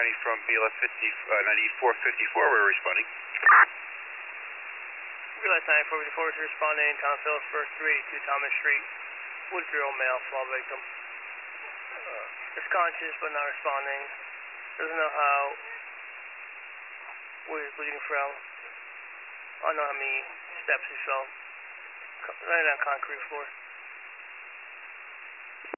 County from BLF 9454, we're responding. BLF 9454 is responding, Tom Phillipsburg, 382 Thomas Street, Woodville, male, fall victim. Is conscious but not responding. Doesn't know where he's bleeding from. I don't know how many steps he fell. Landed on concrete floor.